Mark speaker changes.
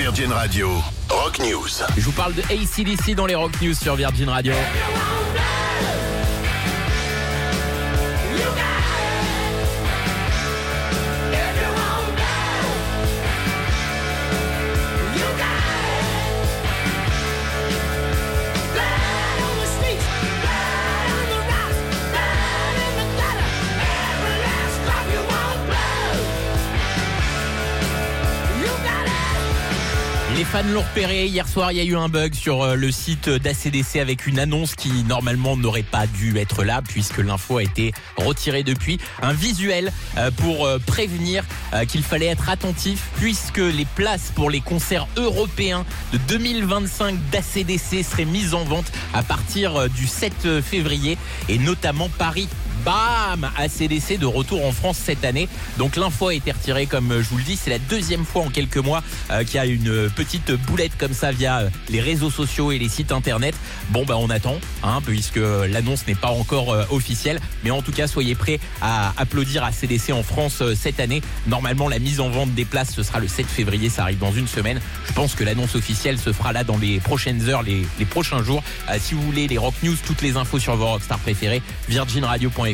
Speaker 1: Virgin Radio, Rock News.
Speaker 2: Je vous parle de AC/DC dans les Rock News sur Virgin Radio. Les fans l'ont repéré. Hier soir, il y a eu un bug sur le site d'ACDC avec une annonce qui, normalement, n'aurait pas dû être là puisque l'info a été retirée depuis. Un visuel pour prévenir qu'il fallait être attentif puisque les places pour les concerts européens de 2025 d'ACDC seraient mises en vente à partir du 7 février et notamment Paris. Bam! ACDC de retour en France cette année. Donc l'info a été retirée, comme je vous le dis. C'est la deuxième fois en quelques mois qu'il y a une petite boulette comme ça via les réseaux sociaux et les sites internet. Bon, on attend, puisque l'annonce n'est pas encore officielle. Mais en tout cas, soyez prêts à applaudir ACDC en France cette année. Normalement, la mise en vente des places, ce sera le 7 février. Ça arrive dans une semaine. Je pense que l'annonce officielle se fera là dans les prochaines heures, les prochains jours. Si vous voulez les Rock News, toutes les infos sur vos rockstars préférés, virginradio.fr.